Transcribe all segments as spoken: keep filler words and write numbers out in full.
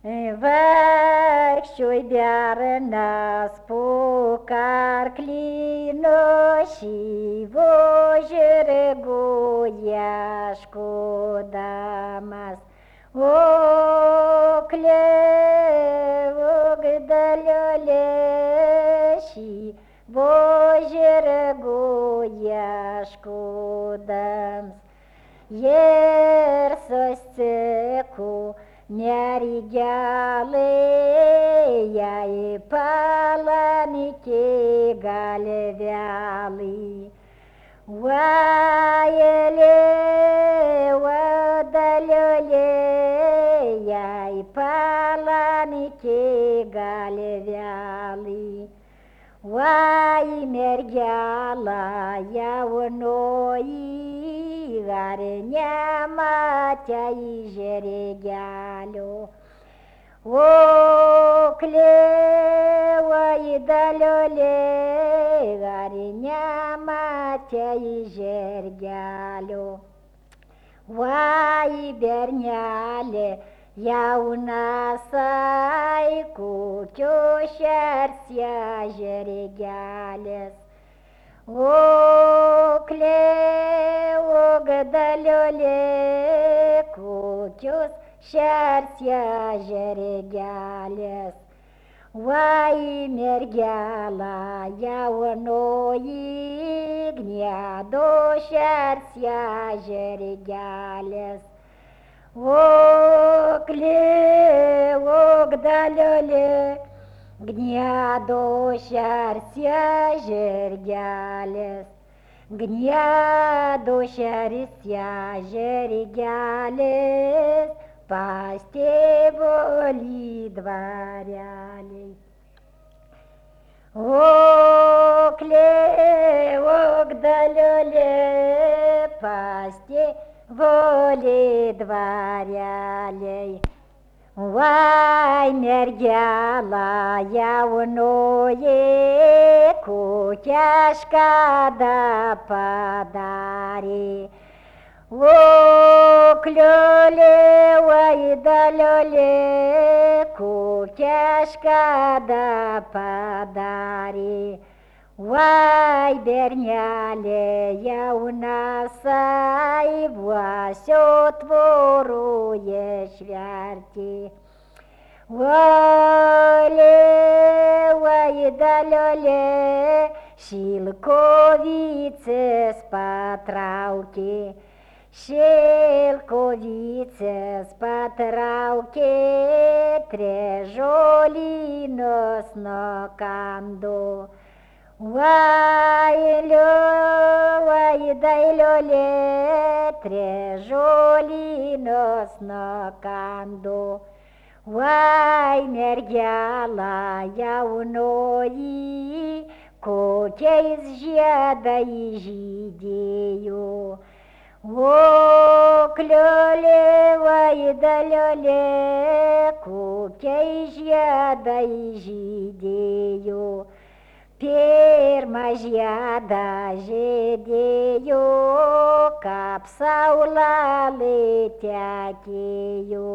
Vaikščioj bernas po karklinošį vožergu ieškodamas, o klevok daliolėšį vožergu ieškodams. Ir susiko nerigelai, jai palamikė galvelai. Vajelė, vadaliolė, jai palamikė galvelai. Vai mergelą jaunoji, ar nematė žirgelio, o klevai daliolė, ar nematė žirgelio. Vai bernelė jaunasai, kokio šersia žirgelis, o klevok daliolė, kokios šersia žirgelis. Vai mergelą jaunoji, gniedo šersia žirgelis, o klevok daliolė, gniedo šersia žirgelis, gniedo šersia žirgelis, pas tėvolį dvarelį. O klevok daliolė, pas tėvolį dvarelį. Vai mergelą jaunoji, kokią škadą padarė, o kliolė, vai daliolė, kokią škadą padarė. Vai bernelė jaunasai, vuosio tvoroje šverti. Valė, vai daliolė, šilkovicės patraukė, šilkovicės patraukė, trežolinos nokando. Vailio, vai dailiolė, trežolinos nokando. Vai mergelą jaunoji, kokiais žiedais žydėjo, o kliolė, vai daliolė, kokiais žiedais žydėjo. Pirmą žiedą žydėjo, kaip saulelė tekėjo.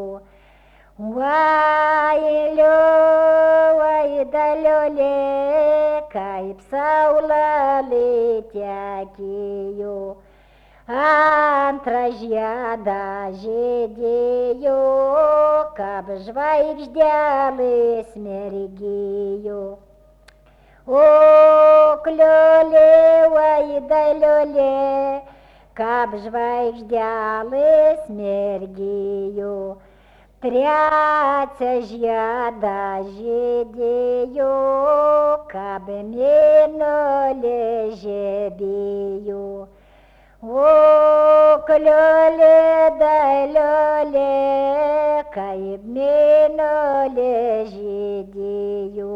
Vailio, vai daliolė, kaip saulelė tekėjo. Antrą žiedą žydėjo, kaip žvaigždelės mergėjo. O kliolė, vai daliolė, kaip žvaigždelės mergėjo. Trečią žiedą žydėjo, kaip mėnulė žibėjo. O kliolė, daliolė, kaip mėnulė žydėjo.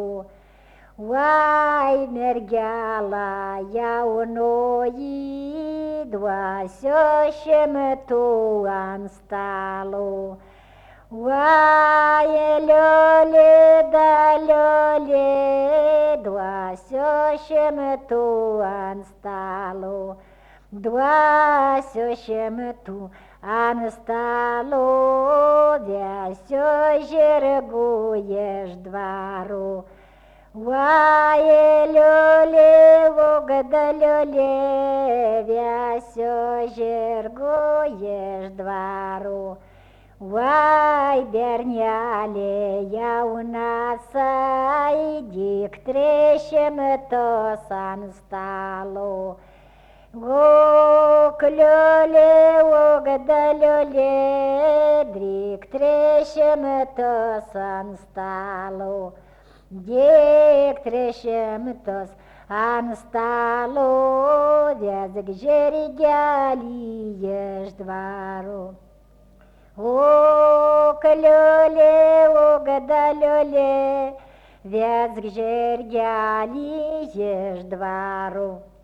Vai mergelą jaunoji, dvasios šimtų ant stalo. Vai liolė, daliolė, dvasios šimtų ant stalo. dvasio šimtų ant stalo, viesio žirgų iš dvaro. Vai liulė, vogdaliulė, viesio žirgų iš dvaro. Vai bernelė jaunasai, dik tris šimtus ant stalo. Vokliulė, vogdaliulė, drik tris šimtus ant stalo. Dėk tris šimtus ant stalo, vesk žirgelį iš dvaro. Vokliulė, vogdaliulė, vesk žirgelį iš dvaro.